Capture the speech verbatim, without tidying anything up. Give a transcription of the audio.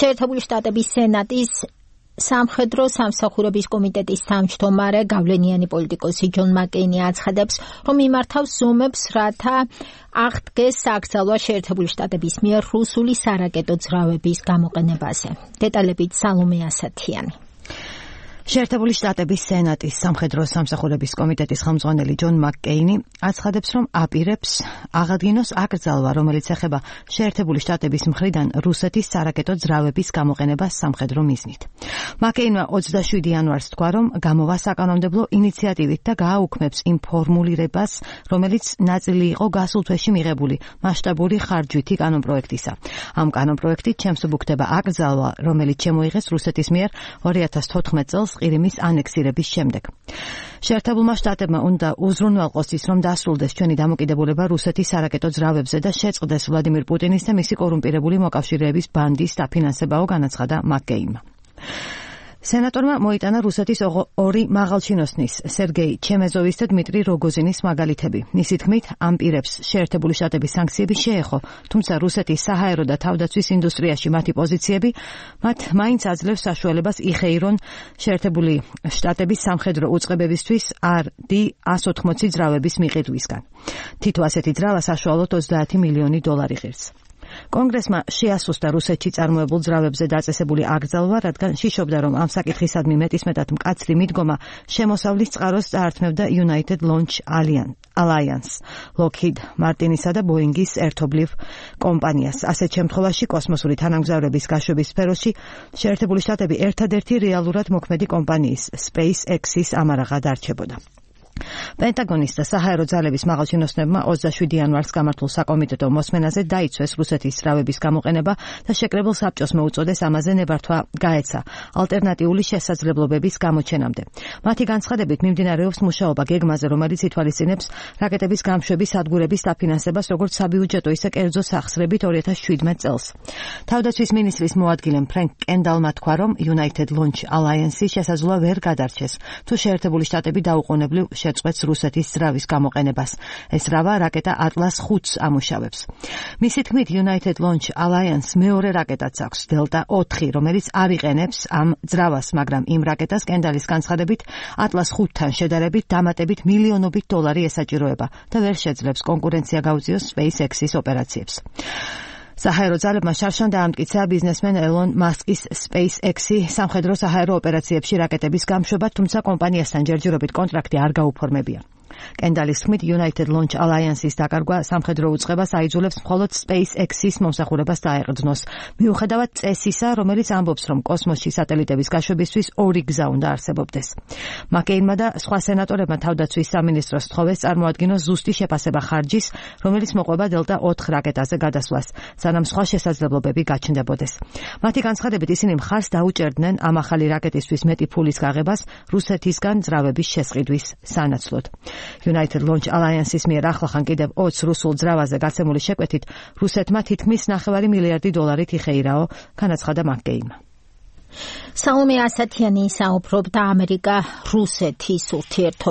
შეერთებული შტატების სენატის სამხედრო სამსახურების კომიტეტის თავმჯდომარე გავლენიანი პოლიტიკოსი ჯონ მაკეინი აცხადებს, რომ იმართავს ზომებს, რათა აღდგეს სააკრძალვა შეერთებული შტატების მიერ რუსული სარაკეტო ძრავების გამოყენებაზე. დეტალებით სალომე ასათიანი. შეერთებული შტატების სენატის სამხედრო სამსახურების კომიტეტის ხელმძღვანელი ჯონ მაკკეინი აცხადებს, რომ აპირებს აღადგინოს აკრძალვა, რომელიც ეხება შეერთებული შტატების მხრიდან რუსეთის სარაკეტო ძრავების გამოყენებას სამხედრო მიზნით. მაკკეინმა ოცდაშვიდი იანვარს თქვა, რომ გამოვა საკანონმდებლო ინიციატივით და გააუქმებს იმ ფორმულირებას, რომელიც ნაწილი იყო გასულ თვეში მიღებული მასშტაბური ხარჯვითი კანონპროექტისა. ამ კანონპროექტით შემსუბუქდება აკრძალვა, რომელიც შემოიღეს რუსეთის მიერ ორი ათას თოთხმეტ წელს ყირიმის ანექსირების შემდეგ. შეერთებულმა შტატებმა უნდა უზრუნველყოს ის, რომ დასრულდეს ჩვენი დამოკიდებულება რუსეთის სარაკეტო ძრავებზე და შეწყდეს ვლადიმირ პუტინის და მისი კორუმპირებული მოკავშირეების ბანდის დაფინანსებაო, განაცხადა მაკკეინმა. სენატორმა მოიტანა რუსეთის ორი მაღალჩინოსნის, სერგეი ჩემეზოვის და დმიტრი როგოზინის მაგალითები. მისი თქმით, ამ პირებს შეერთებული შტატების სანქციები შეეხო, თუმცა რუსეთის საჰაერო და თავდაცვის ინდუსტრიაში მათი პოზიციები მათ მაინც აძლევს საშუალებას იხეირონ შეერთებული შტატების სამხედრო უწყებებისთვის არ დი ას ოთხმოცი ძრავების მიყიდვისგან. თითო ასეთი ძრავა საშუალოდ ოცდაათი მილიონი დოლარი ღირს. კონგრესმა შეასუსტა რუსეთში წარმოებულ ძრავებზე დაწესებული აკრძალვა, რადგან შიშობდა, რომ ამ საკითხისადმი მეტისმეტად მკაცრი მიდგომა შემოსავლის წყაროს წაართმევდა United Launch Alliance, Lockheed Martinისა და Boeing-ის ერთობლივ კომპანიას. ასეთ შემთხვევაში კოსმოსური თანამგზავრების გაშვების სფეროში შეერთებული შტატები ერთადერთი რეალურად მოქმედი კომპანიის SpaceX-ის ამარაღად არჩებოდა. პენტაგონის და საჰაერო ძალების მაღალჩინოსნებმა ოცდაშვიდი იანვარს გამართულ საკომიტეტო მოსმენაზე დაიცვეს რუსეთის ძრავების გამოყენება და შეკრებილ საბჭოს მოუწოდეს ამაზე ნებართვა გაეცა ალტერნატიული შესაძლებლობების გამოჩენამდე. მათი განცხადებით მიმდინარეობს მუშაობა გეგმაზე, რომელიც ითვალისწინებს რაკეტების გამშვების სადგურების დაფინანსებას როგორც საბიუჯეტო, ისე კერძო სახსრებით ორი ათას შვიდმეტ წელს. თავდაცვის მინისტრის მოადგილემ ფრენკ კენდალმა თქვა, რომ United Launch Alliance-ი შესაძლოა ვერ გადარჩეს, თუ შეერთებული შტატები დაუყოვნებლივ შეწყვეტს რუსეთის ძრავის გამოყენებას. ეს ძრავა რაკეტა ატლას ხუთს ამუშავებს. მისი თქმით, United Launch Alliance მეორე რაკეტაც აქვს, დელტა ოთხი, რომელიც არ იყენებს ამ ძრავას, მაგრამ იმ რაკეტას კენდალის განცხადებით ატლას ხუთთან შედარებით დამატებით მილიონობით დოლარი ესაჭიროება და ვერ შეძლებს კონკურენცია გაუწიოს SpaceX-ის ოპერაციებს. საჰაერო ძალებმა შარშან დაამტკიცა ბიზნესმენ ელონ მასკის SpaceX-ი სამხედრო საჰაერო ოპერაციებში რაკეტების გამშვება, თუმცა კომპანიასთან ჯერჯერობით კონტრაქტი არ გაუფორმებია. კენდალის თქმით, United Launch Alliance-ის დაკარგვა სამხედრო უწყებას აიძულებს მხოლოდ SpaceX-ის მომსახურებას დაეყრდნოს, მიუხედავად წესისა, რომელიც ამბობს, რომ კოსმოსში სატელიტების გაშვებისთვის ორი გზა უნდა არსებობდეს. მაკეინმა და სხვა სენატორებმა თავდაცვის სამინისტროს სთხოვეს წარმოადგინოს ზუსტი შეფასება ხარჯის, რომელიც მოყვება დელტა ოთხ რაკეტაზე გადასვლას, სანამ სხვა შესაძლებლობები გაჩნდებოდეს. მათი განცხადებით ისინი მხარს დაუჭერდნენ ამ ახალი რაკეტისთვის მეტი ფულის გაღებას რუსეთისგან ძრავების შესყიდვის სანაცვლოდ. United Launch Alliance-ის მიერ ახლახან კიდევ ოცს რუსულ ძრავაზე გაცემული შეკვეთით რუსეთმა თითქმის ნახევარი მილიარდი დოლარით იხეირაო, განაცხადა მაკკეინმა. სალომე ასათიანი საუბრობდა ამერიკა-რუსეთის ურთიერთობ